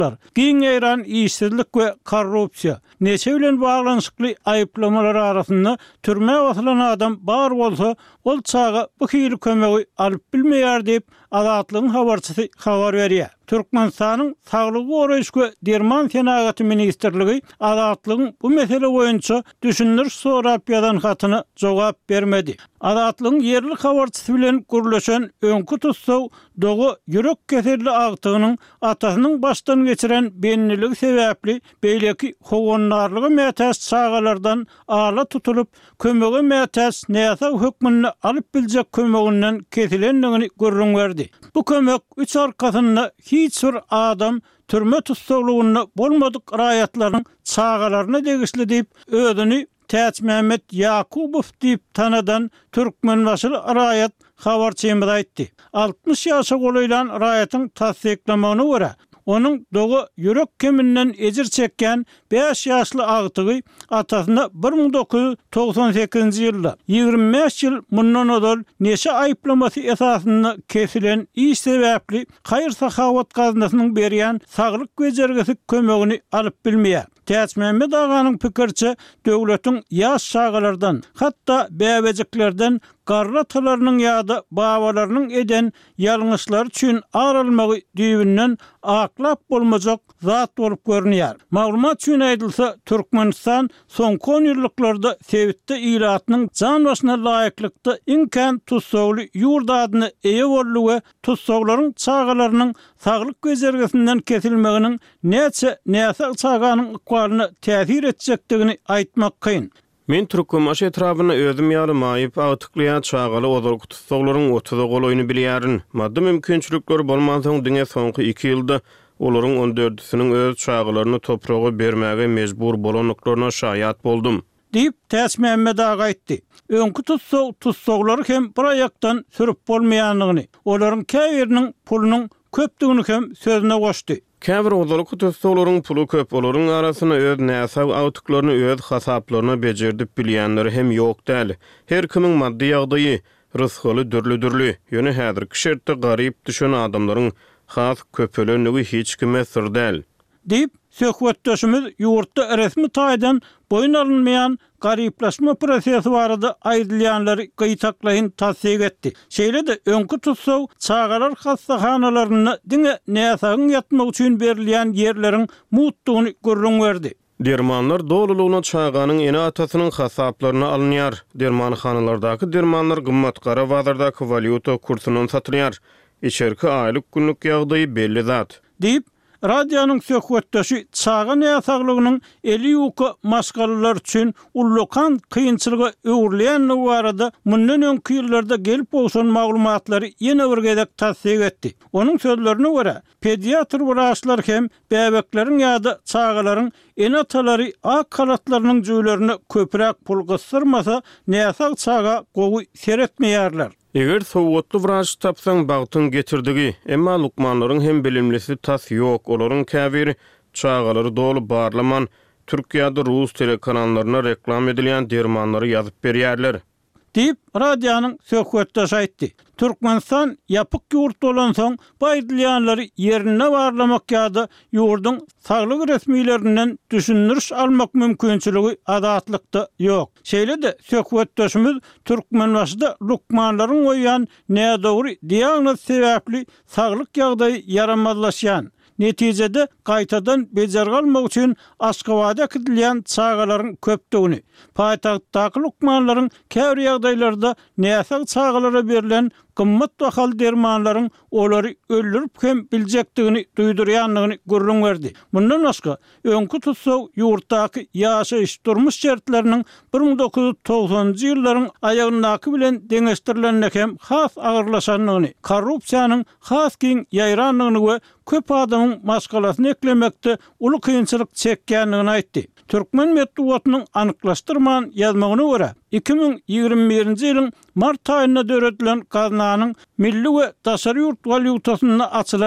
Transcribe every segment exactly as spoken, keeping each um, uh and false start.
huquqlar, giň-eýran işsizlik we korrupsiýa, neçe bilen baglanşykly aýyplamalar arasynda türme wasylan adam bar bolsa, ol çaga bu hili kömegi alyp bilmeýär diýip Azatlygyň habarçysy habar berýär. Türkmenistanyň Saglygy goraýyş we Derman Senagaty ministrligi Azatlygyň bu mesele boýunça düşündiriş sorap ýazan hatyna jogap bermedi. Azatlygyň yerli habarçysy bilen gürleşen öňkü tutsaw dogu ýürek keserli agtygynyň atasynyň başdan geçiren benliligi sebäpli beýleki hogonlarlygy mätäs çagalardan ala tutulup kömegi mätäs näsa hökmüni alyp biljek kömeginden kesilendigini görüň berdi. Bu kömek üç arkasynda hiç bir adam türme tutsaglygyna bolmadyk raýatlaryň çagalaryna degişli diýip özüni Täç Mehmet Yakubow diýip tanadan Türkmen başly raýat habarçymyz aýtdy. altmış ýaşa golaýlan raýatyň tasdiklamagyna görä, onun dogu ýürek keminden ejir çekken beş ýaşly agtygy atasyna bir ming dokuz ýüz togson sekizinji ýylda ýygrimi beş ýyl mundan odal neçe aýplamasy esasynda kesilen iş sebäpli Haýyr Sahawat gaznasynyň berýän saglyk bejergisi kömegini alyp bilmeýär. Täç Mehmet aganyň pikirçe döwletiň ýaş şagalardan, hatda bäbejiklerden garratalarynyň ýa-da babalarynyň eden ýalňyşlar üçin aralmagy düýbünden aklap bolmajak zat bolup görünýär. Maglumat üçin aýdylsa, Türkmenistan soňky on ýyllarda Sewitde ýylatynyň jan başyna laýyklykda imkan tutsagly ýurt adyny eýe boldy we tutsaglaryň çagalarynyň saglyk bejergisinden kesilmeginiň näçe näsa çaganyň ykbalyna täsir etjekdigini aýtmak kyn. Men Türkmenbaş etrabyna özüm ýalymaýyp agtyklyýan çagaly ozurk tutsaglaryň otuza golaýyny bilýärin. Madda mümkinçilikler bolmansoň diňe soňky iki ýylda olaryň on dördüsiniň öz çagalaryny topraga bermäge mejbur bolanyklaryna şaýat boldum. Diýip Täç Mehmet aga aýtdy. Öňkü tutsag tutsaglary hem bir aýakdan sürüp bolmaýanlygyny, olaryň käbiriniň pulunyň köpdigini hem sözüne goşdy. Käbir ozurk tutsaglaryň pulu köp, olaryň arasyna öz näsa awtyklaryny öz hasaplaryna bejerdip bilýänleri hem ýok däl. Her kimiň maddi ýagdaýy, rızkyly dürli-dürli. Ýöne häzirki şertde garyp düşen adamlaryň has köpelenligi hiç kime sır däl. Diýip söhbetdeşimiz ýurtda resmi taýdan boyun alınmayan garyplaşma prosesi barada aýdylýanlary gyýtaklaýyn tasdik etdi. Şeýle de öňkü tutsaw çagalar hastahanalaryna diňe näsagyň ýatmak üçin berilýän ýerleriň mutdugyny görüň berdi. Dermanlar doluluğuna çağanın eni atasynyň hasaplaryna alınýar. Dermanhanalardaky dermanlar gymmatgara bazardaky valyuta kursynyň satylýar. İçerki aýlyk günlük ýagdaýy belli zat. Diýip Radiyanyň söhbetdeşi çaga näsaglygynyň eli ýoka maskalalar üçin ullukan kıyınçylygy öwürleýänligi barada mundan öňki ýyllarda gelip bolsan maglumatlary ýene bir gezek tasdik etdi. Onuň sözlerine görä, pediatr wraçlar hem bäbekleriň ýa-da çagalaryň en atalary ak kalatlarynyň jüýlerini köpürek pul gysdyrmasa näsag çaga gowy seretmeýärler. Eger sowatly wraç tapsaň bagtyň getirdigi, emma lukmanlaryň hem bilimlisi tas ýok, olaryň käbir çagalary dolu barlaman Türkiýede Rus telekanallarına reklam edilýän dermanlary ýazyp berýärler. Diýip radiyanyň söhbetdeşi aýtdy. Türkmenistan ýapyk ýurt bolan soň baýdylýanlary ýerine barlamak ýa-da ýurduň saglyk resmiýetlerinden düşündiriş almak mümkinçiligi azatlykda ýok. Şeýle de söhbetdeşimiz Türkmenbaşyda lukmanlaryň goýan nädogry diagnoz sebäpli saglyk ýagdaýy yaramazlaşýan. Netijede gaýtadan bejer galmak üçin Aşgabatda kidilýän çagalaryň köpdigini, paýtagtdaky lukmanlaryň käbir ýagdaýlarda näsag çagalara berilen gymmat bahal dermanlaryň olary öldürüp hem biljekdigini duýdurýanlygyny görüň berdi. Mundan başga öňkü tutsaw ýurtdaky ýaşaýyş durmuş şertleriniň bir ming dokuz ýüz togsonjy ýyllaryň aýagyndaky bilen deňeşdirilenlik hem has agyrlaşanlygyny, korrupsiýanyň has giň ýaýranlygyny we köp adamyň maskalasyny eklemekde uly kynçylyk çekýänligini aýtdy. Türkmen medeniýetiniň anyklaşdyrman ýazmagyna görä, iki ming ýygrimi birinji ýylyň mart aýynda döredilen gaznanyň milli we daşary ýurt valyutasyna açylan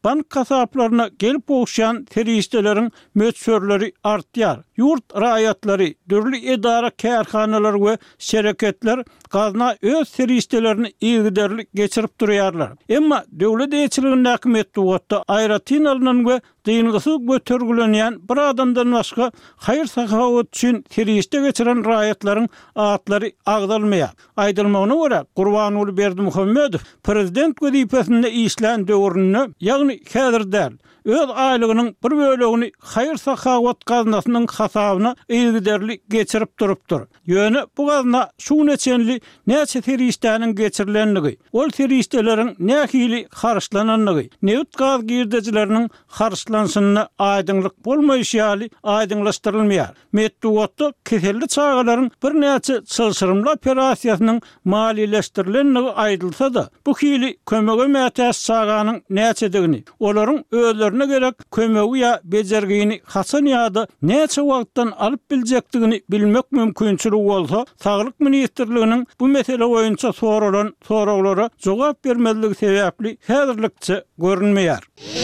bank kasaplarına gelip oğuşan teröristlerin mötsörleri artýar. Yurt raýatlary, dürli edara kärhanalar we şereketler gazna öz teröristlerini ýygyderlik geçirip durýarlar. Emma döwlet eýçiliginiň häkimetli wagtda aýratyn alynan we dyngyzy götürgülenýän bir adamdan başga hayır sahawat üçin teröriste geçiren raýatlaryň atlary agdalmaýar. Aýdylmagyna görä Gurbanyň Berdimuhammedow prezident wezipesinde işlän döwründe, ýagny häzir däl, öz aýlygynyň bir bölegini hayır sahawat gaznasynyň hasabyna ýygyderlik geçirip durupdyr. Ýöne bu gazna şu neçenli näçe teröristläriň geçirilenligi, ol teröristleriň nähili harçlananlygy, newt gaz girdejileriniň harçlansyna aýdynlyk bolmaýşaly aýdynlaşdyrylmaýar. Metduwatda keselli çağalaryň bir näçe çylşyrymly operasiýasynyň maliýeleşdirilenligi aýdylsa-da, bu hili kömege mätäs çağanyň näçedigini, olaryň özlerine gerek kömegi ýa bejergini haçan ýa-da näçe wagtdan alyp biljekdigini bilmek mümkinçiligi bolsa, Saglyk ministrliginiň bu mesele boýunça soralan soraglary jogap bermezligi sebäpli häzirlikçe görünmeýär.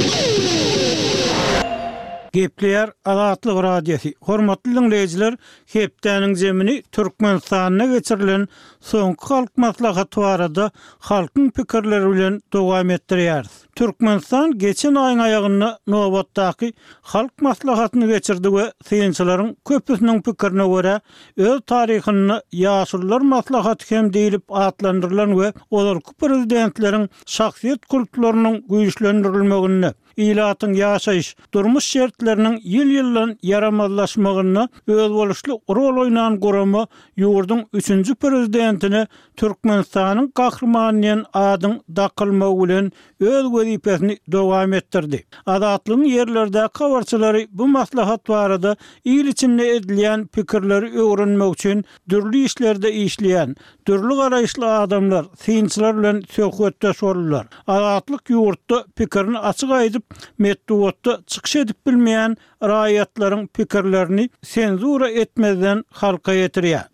Gepleýär Azatlyk radiosi. Hormatly dinleýijiler, hepdeniň jemini Türkmenistanyna geçirilen soňky halk maslahaty barada halkyň pikirleri bilen dowam etdirýär. Türkmenistan geçen aýyň aýagyny nobatdaky halk maslahatyny geçirdi we synçylaryň köpüsiniň pikirine görä öz taryhyny ýaşullar maslahaty hem diýilip atlandyrylan we olarky prezidentleriň şahsiýet kultlarynyň güýçlendirilmegini, ilatyň ýaşaýyş, durmuş şertleriniň ýyl-ýyllan yaramazlaşmagyny öz boluşly rol oýnan gorama ýurdun üçünji prezidentini Türkmenistanyň gahrmanyň adyň dakylmagy bilen öz wezipesini dowam etdirdi. Azatlygyň ýerlerde kawarçylary bu maslahat barada ýyl içinde edilýän pikirleri öwrenmek üçin dürli işlerde işleýän, dürli garaýşly adamlar, synçylar bilen söhbetde sorullar. Azatlyk ýurtda pikirini açyk aýdyp, metduwatda çykyş edip bilmeýän raýatlaryň pikirlerini senzura etmezden halka ýetirýär.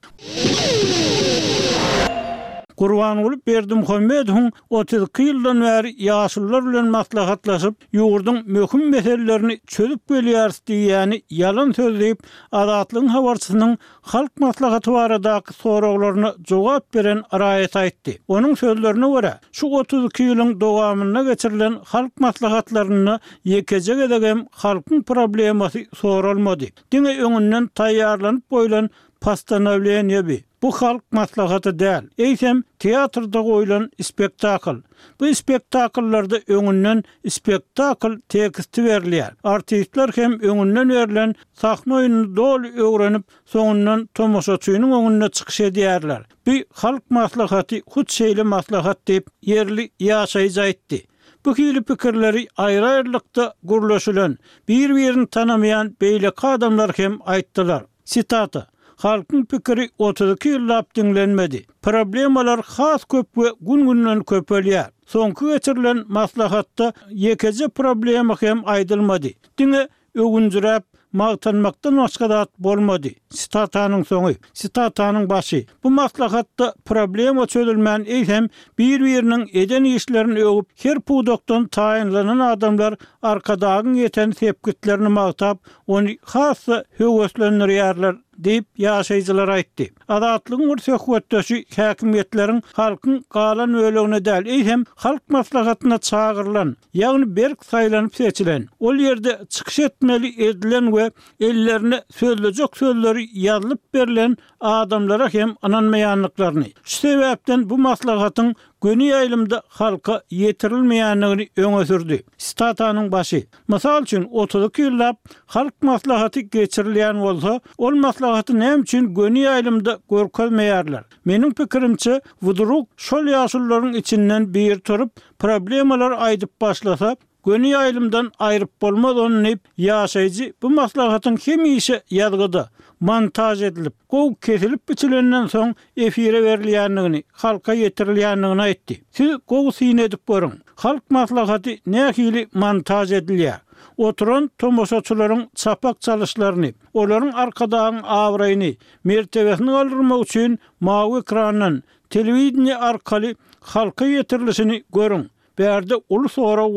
Gurbanyň Berdimuhammedow otuz ýyldan bäri ýaşullar bilen maslahatlaşyp, ýurdun möhüm meselelerini çözüp gelýär diýýäni ýalan sözleyip, Azatlygyň habarçysynyň halk maslahaty baradaky soraglaryna jogap beren raýat aýtdy. Onuň sözlerine görä, şu otuz ýylyň dowamyna geçirilen halk maslahatlaryny ýekejek edegem halkyň problemasy sorulmady. Diňe öňünden taýýarlanyp boýlan pastanowleniýe bu halk maslahaty däl. Eýsem teatrda goýulan spektakl. Bu spektakllarda öňünden spektakl teksti berilýär. Artistler hem öňünden berilen sahna oýunyny dol öwrenip, soňundan tomoşaçynyň öňüne çykyş edýärler. Bu halk maslahaty hut şeýle maslahat diýip ýerli ýaşaýjy aýtdy. Bu hili pikirleri aýry-aýrylykda gurlaşylan, bir-birini tanamayan beýleki adamlar hem aýtdylar. Sitata: halkyň pikiri otuz ýyllap dinlenmedi. Problemalar has köp we gün-günden köpelýär. Soňky geçirilen maslahatda ýekeje problema hem aýdylmady. Diňe ögünjüräp magtanmakdan başga zat bolmady. Sitatanyň soňy, sitatanyň başy. Bu maslahatda problema çözülmän eýsem bir-biriniň eden işlerini öwüp, her pudokdan taýinlanan adamlar arkadagyň ýeten sepkitlerini magtap, ony hasy höweslendirýärler diýip ýaşaýjylar aýtdy. Azatlygyň söhbetdeşi häkimetleriň halkyň galan ölegine däl, eýsem halk maslahatyna çağırılan, ýagny berk saýlanyp seçilen, ol ýerde çykyş etmeli edilen we ellerine sözlejek sözleri ýazylyp berilen adamlara hem ananmaýanlyklaryny. Şu sebäpden bu maslahatyň göni ýaýlymda halka ýetirilmeýänligini öňe sürdi. Sitatanyň başy. Mysal üçin otuz ýyllap halk maslahaty geçirilýän bolsa, ol maslahaty näme üçin göni ýaýlymda görkezmeýärler? Meniň pikirimçe, wuduruk şol ýaşullaryň içinden bir turup problemalar aýdyp başlasa, göni ýaýlymdan aýryp bolmaz onu ýaşaýjy bu maslahatyň hem işe ýadgyda montaj edilip, gow kesilip biçilenden soň efire berilýänligini, halka ýetirilýänligini aýtdy. Siz gow syn edip görüň. Halk maslahaty nähili montaj edilýär. Oturan tomoşaçylaryň çapak çalyşlaryny, olaryň arkadagyň awraýyny, mertebesini aldyrmak üçin mawy ekrandan, telewiziýa arkaly halka ýetirilişini görüň. Berde ulu sorag bar.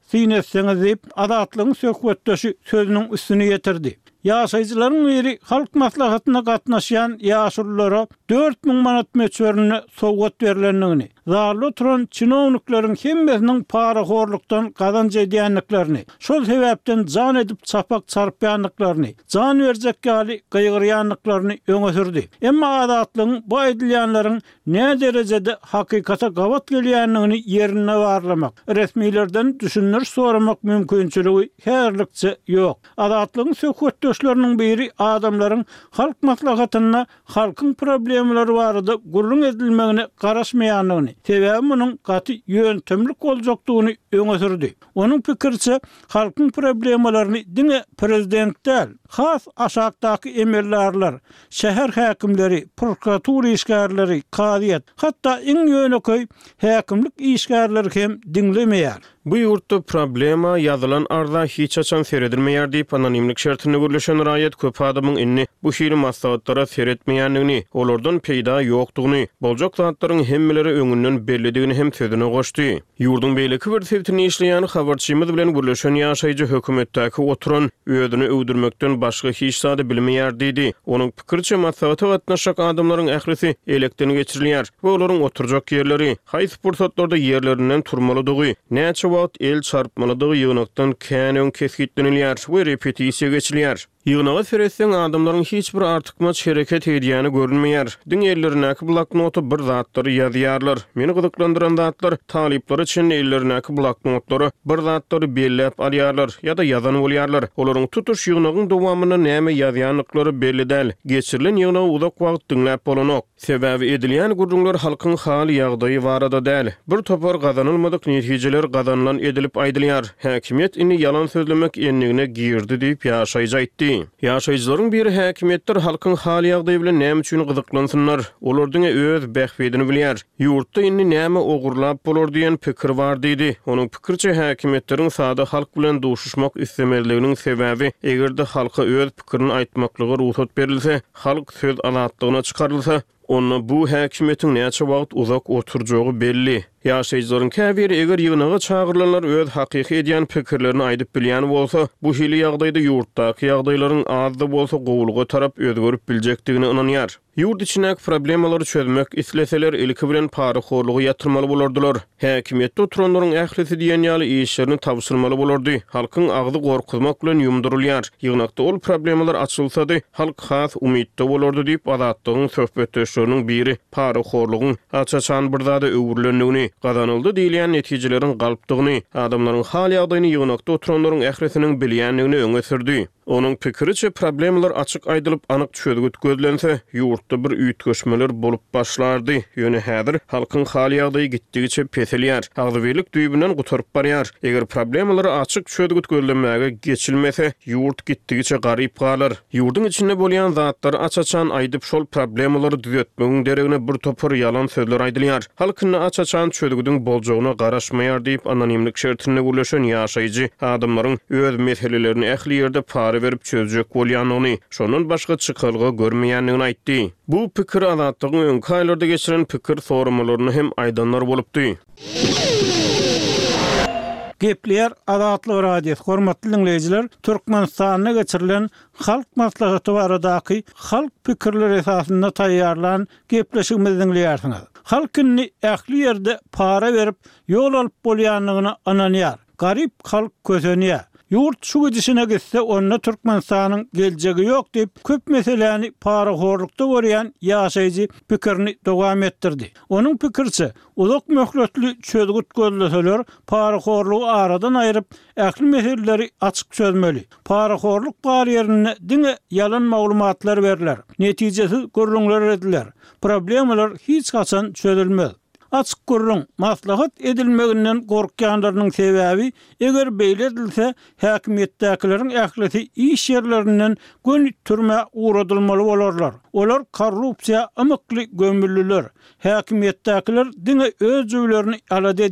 sinetseniz deyip adatlygyň söhbetdeşi sözüniň üstüne getirdi. Ýaşaýjylaryň biri halk maslahatyna gatnaşýan ýaşurlara dört miň manat meçberini sowgat berilendigini, zarly oturan çynowniklaryň hemmesiniň paraxorlukdan gazanç edýänliklerini, şol sebäpden jan edip çapak çarpýanlyklaryny, jan berjek gali gaýgyrýanlyklaryny öňe sürdi. Emma adatlygyň bu edilýänleriň ne derejede hakykata gawat gelýänligini ýerine barlamak, resmilerden düşünür soramak mümkinçiligi herlikçe ýok. Adatlygyň söhbetde Şolanyň biri adamlaryň halk maslahatyna halkyň problemleri barada gurrun edilmegine garaşmaýanlygyny, sebäbi munyň gaty ýöntemlik boljakdygyny öňe sürdi. Onuň pikirçe halkyň problemlerini diňe prezident däl, has aşakdaky emellerler, şäher häkimleri, prokuratura işgärleri, kadyet, hatda iň ýöneköy häkimlik işgärleri hem diňlemeýär. Bu ýurtda problema ýazylan arda hiç açan seredilmeýär diýip anonimlik şertine gürleşen raýat köp adamyň inni bu şeýle maslahatlara seretmeýänligini, olardan peýda ýokdugyny, boljak zatlaryň hemmeleri öňünden bellidigini hem sözüne goşdy. Ýurdun beýleki bir sebitini işleýän habarçymyz bilen gürleşen ýaşaýjy hökümetdäki oturan öýdüni öwdürmekden başga hiç zady bilmeýär diýdi. Onuň pikirçe maslahaty gatnaşak adamlaryň ählisi elekden geçirilýär we olaryň oturjak ýerleri, haýsy pursatlarda ýerlerinden turmalydygy, näçe wagt el çarpmalydygy ýygnakdan kän kesgitlenilýär we repetisiýa geçilýär. Ýygnaga seretseň adamlaryň hiç bir artykmaç hereket edýäni görünmeýär. Diň ellerindäki bloknoty bir zatlary ýazýarlar. Meni gyzyklandyran zatlar talyplar üçin ellerindäki bloknotlary bir zatlary belläp alýarlar ýa-da ýazan bolýarlar. Olaryň tutuş ýygnagyň dowamyna näme ýazýanlyklary belli däl. Geçirilen ýygnagy uzak wagt dinläp bolanok. Sebäbi edilýän gurrunlar halkyň hal ýagdaýy barada däl. Bir topar gazanylmadyk netijeler gazanylan edilip aýdylýar. Häkimiýet ini ýalan sözlemek enligine girdi diýip ýaşaýjy aýtdy. Ýaşaýjylaryň biri häkimetler halkyň hal ýagdaýy bilen näme üçin gyzyklansynar, olardyň öz bähbedini bilýär. Ýurtda indi näme ogurlap bolar diýen pikir bar diýdi. Onuň pikirçe häkimetleriň sada halk bilen duşuşmak istemezliginiň sebäbi egerde halka öz pikirini aýtmaklygy ruhsat berilse, halk söz azatlygyna çykarylsa, onu bu häkimetiň näçe wagt uzak oturjagy belli. Ýaşaýjylaryň käbiri eger ýygnaga çagyrlanlar öz hakyky edýän pikirlerini aýdyp bilýän bolsa, bu hili ýagdaýda ýurtdaky ýagdaýlaryň azdy bolsa gowulga tarap özgörüp biljekdigini inanýar. Ýurt içindäki problemalary çözmek isleseler ilki bilen paraxorlugy ýatyrmaly bolardylar. Häkimetde oturanlaryň ählisi diýen ýaly işlerini tabşyrmaly bolardy. Halkyň agdy gorkuzmak bilen ýumdurulýar. Ýygnakda ol problemalar açylsady, halk has umytda bolardy diýip adatlygyň söhbetdeşleriniň biri paraxorlugyň açaçan bir zada öwürlendigini, gazanyldy diýilýän netijelerin galpdygyny, adamlaryň hal ýagdaýyny ýygnakda oturanlaryň ählisiniň bilýänligini öňe sürdi. Onuň pikiriçe problemler açyk aýdylyp anyk çözgüt gözlense, ýurtda bir üýtgeşmeler bolup başlardy. Ýöne häzir halkyň hal ýagdaýy gitdigiçe peselýär, agdybelik düýbünden guturup barýar. Eger problemleri açyk çözgüt gözlenmäge geçilmese, ýurt gitdigiçe garyp galar. Ýurdun içinde bolýan zatlary açaçan aýdyp şol problemleri düzeltmegiň deregine bir topar ýalan sözler aýdylýar. Halkyny açaçan çözgüdüň boljagyna garaşmaýar diýip anonimlik şertine gürleşen ýaşaýjy adamlaryň öz meselelerini ähli ýerde para verip çözjek bolýanyny, şonun başga çykarlygy görmeýänligini aýtdy. Bu pikir azatlygyň öňki aýlarda geçiren pikir sorumlaryny hem aýdanlar bolupdy. Gepler Azatlyk Radio hormatly dinleýijiler, Türkmenistanda geçirilen halk maslahaty baradaky halk pikirleri esasynda taýýarlan gepleşigimizi dinleýärsiňiz. Halkyny ähli ýerde para berip ýol alyp bolýanlygyny ananýar. Garyp halk kösenýär. Yurt şu gidişine gitse onunla Türkmenistanyň geljegi ýok diýip köp meseleni paraxorlukda görýän ýaşaýjy pikirini dowam etdirdi. Onuň pikirçe, uzak möhletli çözgüt gözleseler paraxorlugy aradan aýryp ähli meseleleri açyk çözmeli. Paraxorluk bar ýerine diňe ýalan maglumatlar berilýär. Netijesiz gurrunlar edilýär. Problemler hiç gaçan çözülmez. Açık gurrun maslahat edilmeginden gorkýanlarynyň sebäbi eger beýle edilse häkimetdäkilerin ählisi iş ýerlerinden gönül türme uğradylmaly bolarlar. Olar korrupsiýa amykly gömüllüler. Häkimetdäkiler diňe öz öwlerini alady edýär.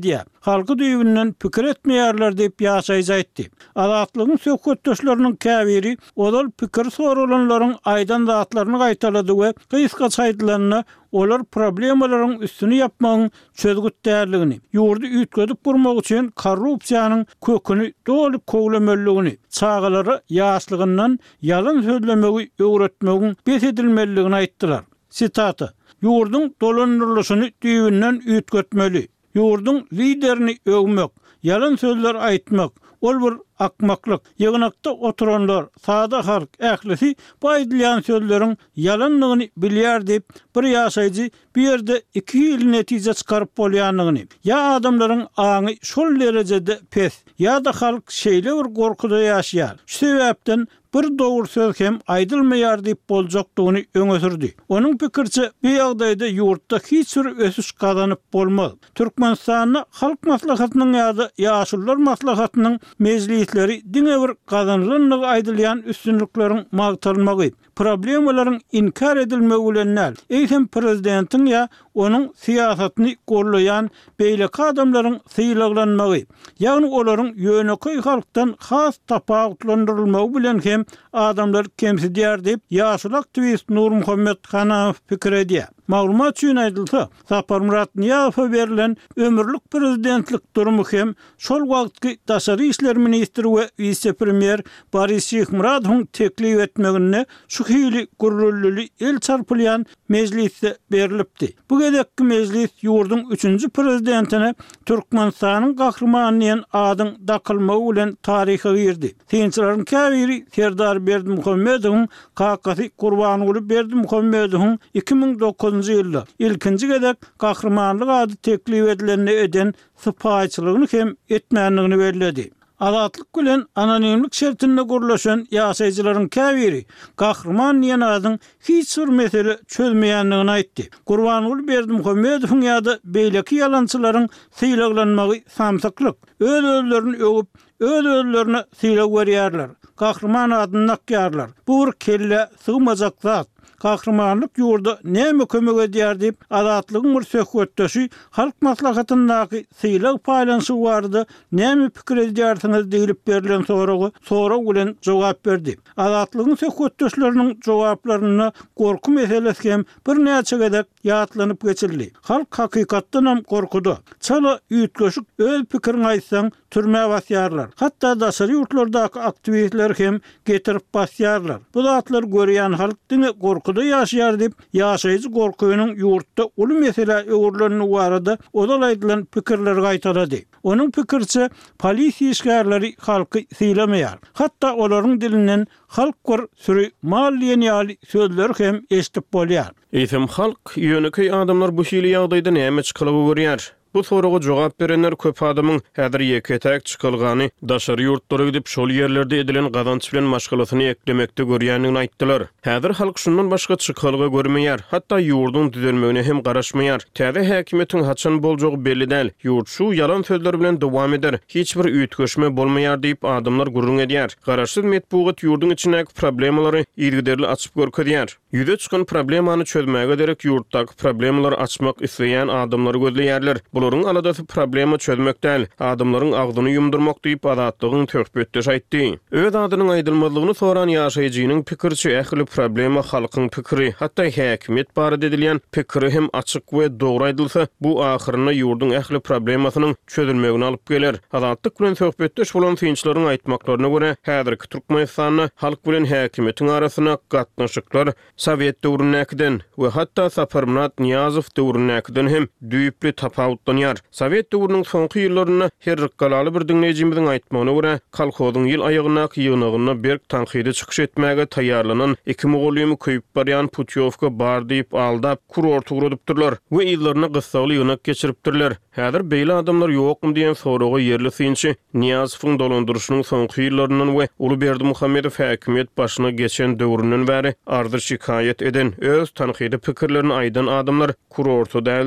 halky düýbünden pikir etmeýärler diýip ýaşaýjy aýtdy. Azatlygyň söhbetdeşleriniň käbiri olal pikir soralanlaryň aýdan zatlaryny gaýtalady we gysga çaýdylaryny olar problemalaryň üstüni ýapmagyň çözgüt därligini, ýurdu üýtgedip burmak üçin korrupsiýanyň köküni doly koglamallygyny, çağalara ýaşlygyndan ýalan sözlemegi öwretmegiň besedilmeligini aýtdylar. Sitata: "Ýurdun dolandyrylyşyny düýbünden üýtgetmeli. Ýurdun liderini öwmek, ýalan sözler aýtmak, ol bir akmaklyk. Ýygnakda oturanlar, sada halk ählisi bu aýdylýan sözleriň ýalanlygyny bilýär diýip bir ýaşaýjy bir ýerde iki ýyl netije çykaryp bolýanlygyny, ýa adamlaryň aňy şol derejede pes, ýa-da halk şeýle bir gorkuda ýaşaýar. Şu sebäpden bir dogry söz hem aýdylmaýar diýip boljakdygyny öňe sürdi. Onuň pikirçe, bu ýagdaýda ýurtda hiç bir ösüş gazanyp bolmaz. Türkmenistanyň halk maslahatynyň ýa-da ýaşullar maslahatynyň mejlisleri diňe bir gazanlygyny aýdylýan üstünlikleriň magtalmagy, problemalaryň inkar edilmegi bilen näl. Eýsem prezidentiň ýa onuň siýasatyny gollaýan beýleki adamlaryň syýlaglanmagy, ýagny olaryň ýöneköy halkdan has tapawutlandyrylmagy bilen hem adamlar kemsidýär diýip ýaşul aktivist Nur Muhammed Hanaw pikir edýär. Maglumat üçin aýdylsa, Sapar Murat Niýazowa berilen ömürlük prezidentlik durumy hem şol wagtky daşary işler ministri we vice-premier Boris Şyhmuradowyň teklip etmegine şu hili gurrully el çarpylýan mejlisde berilipdi. Bu gedekki mejlis ýurdun üçünji prezidentine Türkmenistanyň gahrmanyň adyň dakylmagy bilen taryha girdi. Tinçilaryň käbiri Serdar Berdimuhammedowyň kakasy Gurbanuly Berdimuhammedowyň iki ming dokuzunji ýylda ilkinji gedek gahrmanlyk ady teklip edilenini eden sypaýçylygyny hem etmänligini bellädi. Azatlyk bilen anonimlik şertinde gurlaşan ýaşaýjylaryň käbiri gahrman diýen adyň hiç bir mesele çözmeýänligini aýtdy. Gurbanuly Berdimuhammedowyň ýa-da beýleki ýalançylaryň syýlaglanmagy samsaklyk. Öz özlerini öwüp, öz özlerine syýlag berýärler. Gahrman adyny nakýarlar. Bu bir kelle sığmajak zat. Gahrmanlyk ýurda näme kömek edýär diýip azatlygyň bir söhbetdeşi halk maslahatyndaky syýlag paýlanşy bardy, näme pikir edýärsiňiz diýilip berilen soragy sora bilen jogap berdi. Azatlygyň söhbetdeşleriniň jogaplaryna gorku meselesi hem bir näçe gedek ýatlanyp geçildi. Halk hakykatdan hem gorkudy. Çala üýtgeşik öz pikirini aýtsaň türme basýarlar. Hatda daşary ýurtlardaky aktivistler hem getirip basýarlar. Bu zatlar görýän halk diňe gorkuda ýaşaýar diýip ýaşaýjy gorkunyň ýurtda uly mesele öwürlerini barada odal aýdylan pikirleri gaýtalady. Onuň pikirçe, polisiýa işgärleri halky syýlamaýar. Hatda olaryň dilinden halk gor sürü mal ýeni sözler hem eşitip bolýar. Eýsem halk ýöneköy adamlar bu şeýle ýagdaýda näme çykylyp görýär? Bu soraga jogap berenler köp adamyň häzir ýeketäk çykylgany, daşary ýurtlara gidip şol ýerlerde edilen gazanç bilen maşgalatyny eklemekde görýänligini aýtdylar. Häzir halk şundan başga çykylgy görmeýär, hatda ýurdun düzelmegine hem garaşmaýar. Täze häkimetiň haçan boljagy belli däl. Ýurt şu ýalan sözler bilen dowam eder. Hiç bir üýtgeşme bolmaýar diýip adamlar gurrun edýär. Garaşsyz metbuat ýurdun içindäki problemalary ýergiderli açyp görkezýär. Ýüze çykan problemany çözmäge derek ýurtdaky problemalary açmak isleýän adamlary gözleýärler. Olaryň aladasy problema çözmek däl, adamlaryň agdyny ýumdurmak diýip azatlygyň töhbetdeş aýtdy. Öz adynyň aýdylmalygyny soran ýaşaýjynyň pikirçi ähli problema halkyň pikiri, hatda häkimet barada edilýän pikiri hem açyk we dogry aýdylsa, bu ahyryna ýurdun ähli problemasynyň çözülmegine alyp geler. Azatlyk bilen töhbetdeş bolan synçlaryň aýtmaklaryna görä, häzirki Türkmenistanyň halk bilen häkimetiň arasyna gatnaşyklar Sowet döwründäkiden we hatda Sapar Murat Niýazow döwründäkiden hem düýüpli tapawut Sowet döwrüniň soňky ýyllaryna her galaly bir dinlejimiziň aýtmagyna görä, kolhozyň ýyl aýagyna ýygnagyna berk tanqidi çykyş etmäge taýýarlanan iki mugallymy köýüp barýan Putyovka bar diýip aldap kurort ugradypdyrlar we ýyllaryna gysgaly ýynak geçiripdirler. Häzir beýle adamlar ýokmy diýen soraga ýerli synçy Niýazowyň dolandyryşynyň soňky ýyllarynyň we Uly Berdimuhammedow häkimet başyna geçen döwründen bäri ardyr şikaýet eden öz tanqidi pikirlerini aýdan adamlar kurortu däldi.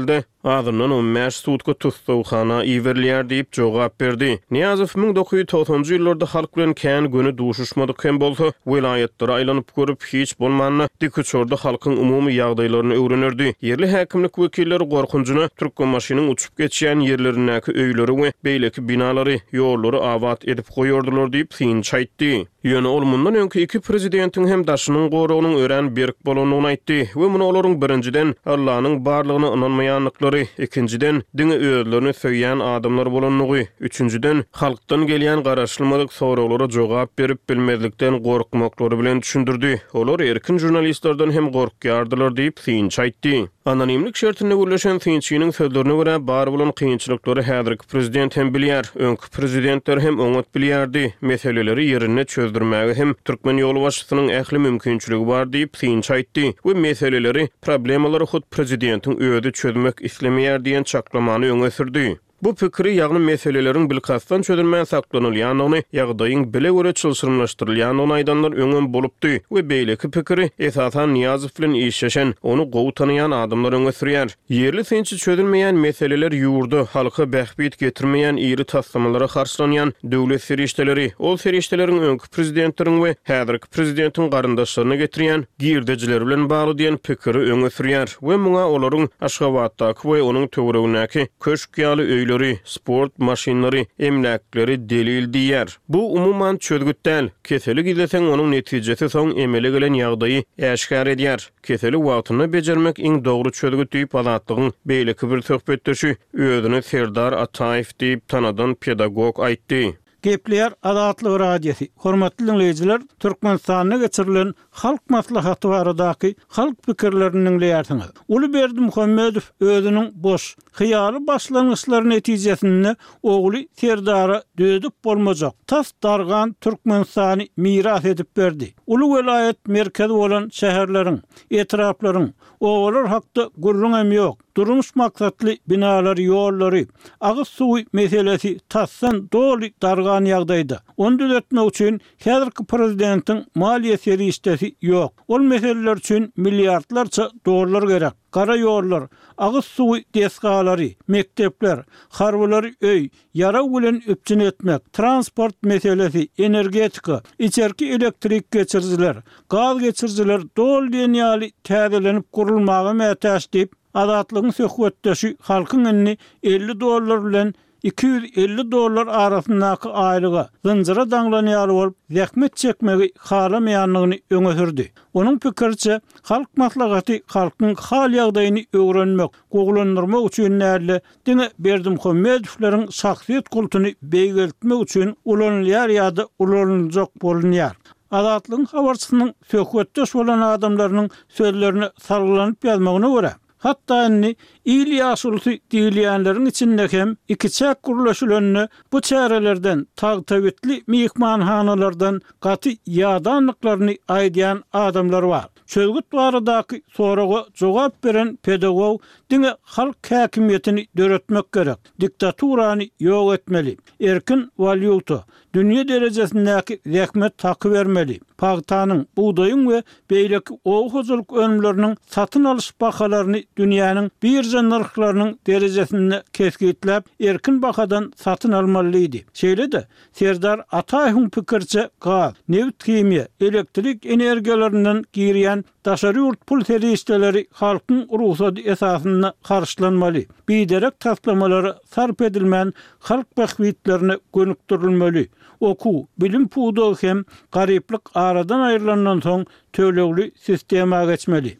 Adından on beş sutka tutsawxana iwerlýär diýip jogap berdi. Niýazow ming dokuz ýüz togsanjy ýyllarda halk bilen kän göni duşuşmadyk hem bolsa, welaýetleri aýlanyp görüp hiç bolmanyny dikçorda halkyň umumy ýagdaýlaryny öwrenerdi. Yerli häkimlik wekilleri gorkunjyny Türkmenmaşynyň uçup geçýän ýerlerindäki öýleri we beýleki binalary, ýollary awat edip goýordylar diýip synç aýtdy. Ýöne ol mundan öňki iki prezidentiň hem daşynyň goragynyň ören berk bolanyny aýtdy we muny olaryň birinciden Allah'nyň barlygyna inanmaýanlyklary, ikinciden diňe öýlerini söýýän adamlar bolanyny, üçünciden halkdan gelýän garaşlamadyk soraglary jogap berip bilmezlikden gorkmaklary bilen düşündirdi. Olar erkin jurnalistlerden hem gorkýardylar diýip synç aýtdy. Anonimlik şertinde gürleşen synçynyň sözlerine görä bar bolan kynçylyklary häzirki prezident hem bilýär, öňkü prezidentler hem öňet bilýärdi. Meseleleri ýerine çözdürmäge hem Türkmen ýolu başçysynyň ähli mümkinçiligi bar diýip synç aýtdy we meseleleri, problemalary hut prezidentiň öýde çözmek islemeýär diýen çaklamany öňe sürdi. Bu pikiri ýagny meselelerin bilkasdan çözülmän saklanylýanyny, ýagdaýyň bile görä çylşyrmlaşdyrylýanyny aýdanlar öňen bolupdy we beýleki pikiri esasan Niýazow bilen işleşen, onu gowy tanıyan adamlar öňe sürýär. Yerli synçy çözülmeýän meseleler ýurda halka bähbit getirmeýän iri taslamalara karşılanýan döwlet serişdeleri, ol serişdeleriň öňkü prezidentleriň we häzirki prezidentiň garyndaşlaryna getirýän girdejiler bilen bagly diýen pikiri öňe sürýär we muňa olaryň Aşgabatdaky we onuň töweregindäki köşk ýaly sport maşinleri, emlakleri delil diýär. Bu umuman çözgüt däl. Keselik izlesen onuň netijesi soň emele gelen ýagdaýy äşkar edýär. Keselik wagtyny bejermek iň dogry çözgüt diýip azatlygyň beýleki bir söhbetdeşi özüni Serdar Ataýew diýip tanadan pedagog aýtdy. Gepleýär Azatlyk radiosi. Hormatly dinleýijiler, Türkmenistanyna geçirilen halk maslahaty baradaky halk pikirlerini dinleýärsiňiz. Ulyberdi Muhammedow özüniň boş, hyýaly başlangyçlaryny netijesinde ogly Serdara dödüp bolmajak. Tas dargan Türkmenistany miras edip berdi. Uly welaýet merkezi bolan şäherleriň, etraplaryň oğlar hakda gurrun hem yok. Durmuş maksatly binalar, ýollary, agyz suwy meselesi tassan doli dargan ýagdaýda. Onu düzeltmek üçin häzirki prezidentiň maliýe serişdesi ýok. Ol meseleler üçin milliardlarça dollar gerek. Kara ýollar, agyz suwy desgalary, mektepler, harwlary öý, ýara bilen öpçün etmek, transport meselesi, energetika, içerki elektrik geçirjiler, gaz geçirjiler dol dünýäli täzelenip gurulmagy mätäş diýip Azatlygyň söhbetdeşi halkyň önüne elli dollar bilen iki yüz elli dollar arasyndaky aýlyga zynjyra daňlanýar bolup zähmet çekmegi halamaýanlygyny öňe sürdi. Onuň pikirçe, halk maslahaty halkyň hal ýagdaýyny öwrenmek, goglandyrmak üçin näle diňe Berdi Muhammedowlaryň şahsiýet kultuny beýgeltmek üçin ulanylýar ýa-da ulanylajak bolunýar. Azatlygyň habarçysynyň söhbetdeş bolan adamlarynyň sözlerini sargylanyp ýazmagyna görä, hatta inni iyili ýaşulsy diýilýänleriň içinde hem iki çäk gurulşylaryny bu çärelerden tag-tawitli mihmanhanalardan gaty ýadanlyklaryny aýdýan adamlar bar. Çözgüt baradaky soraga jogap beren pedagog diňe halk häkimiýetini döretmek gerek. Diktaturany ýok etmeli. Erkin valyuta, dünýä derejesindäki zähmet taky bermeli. Pagtanyň, buğdaýyň we beýleki oğuzlyk önümleriniň satyn alyş bahalaryny dünýäniň birja narhlarynyň derejesinde keskitlep erkin bahadan satyn almalydy. Şeýle-de Serdar Ataýew pikirçe gaz, neft kimya, elektrik energiýalarinden girýän daşary urt pul serişdeleri halkyň ruhsat esasynda karşılanmaly. Biderek taslamалary sarp edilmän halk bahwitlerini gönükdirilmeli. Oku, bilim pudu hem gariplik aradan ayrılandan soň tölegli sistema geçmeli.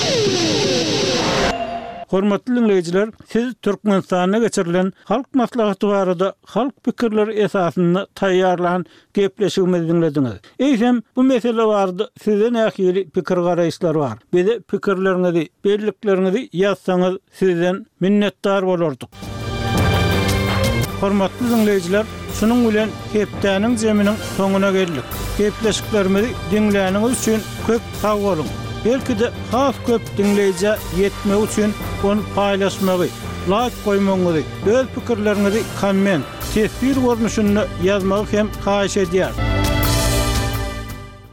Hormatly dinleýijiler, siz Türkmenistanyna geçirilen halk maslahaty barada halk pikirleri esasynda taýýarlan gepleşigimizi dinlediňiz. Eýsem bu mesele barada sizden ähli pikir garaýşlar bar. Bize pikirleriňizi, belliklerinizi ýazsaňyz sizden minnetdar bolardyk. Hormatly dinleýijiler, şunun bilen hepdäniň jeminiň soňuna geldik. Gepleşiklerimizi dinläniňiz üçin köp sag bolun. Belki de has köp dinleýije ýetmek üçin onu paýlaşmagy, like goýmagy, öz pikirlerinizi komment, tesbir görnüşinde ýazmagy hem haýyş edýär.